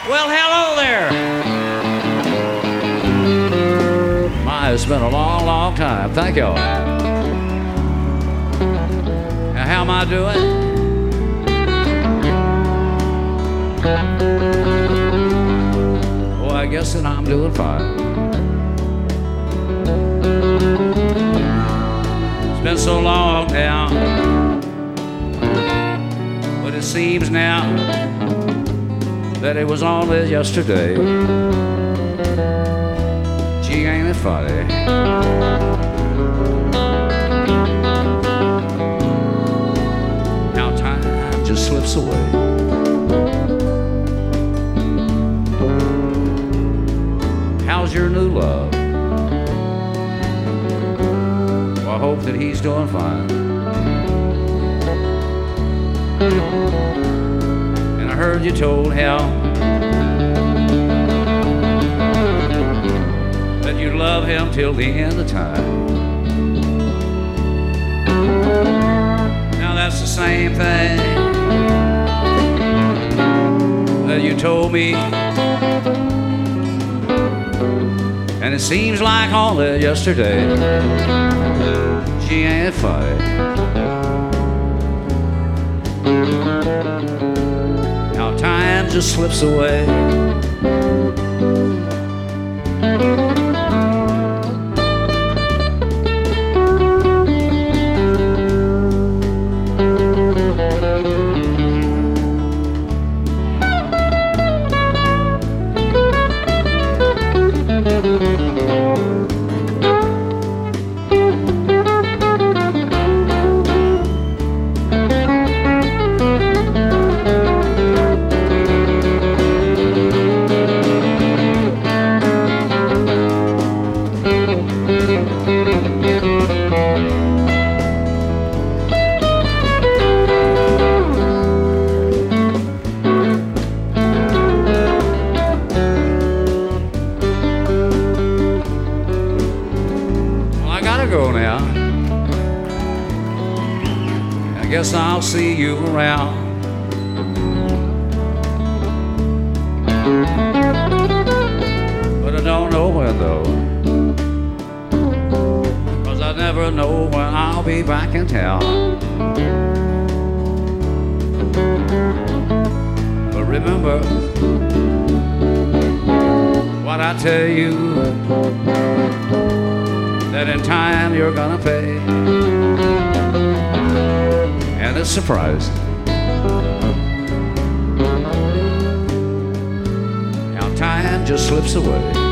Well, hello there. My, it's been a long, long time. Thank y'all. Now, how am I doing? Well, I guess that I'm doing fine. It's been so long now, but it seems now that it was only yesterday. Gee, ain't it funny? How time just slips away. How's your new love? Well, I hope that he's doing fine. I heard you told Hal that you love him till the end of time. Now that's the same thing that you told me, and it seems like only yesterday. Gee, ain't it funny? Time just slips away. Go now. I guess I'll see you around. But I don't know when though, 'cause I never know when I'll be back in town. But remember what I tell you, that in time you're gonna pay. And it's surprising how time just slips away.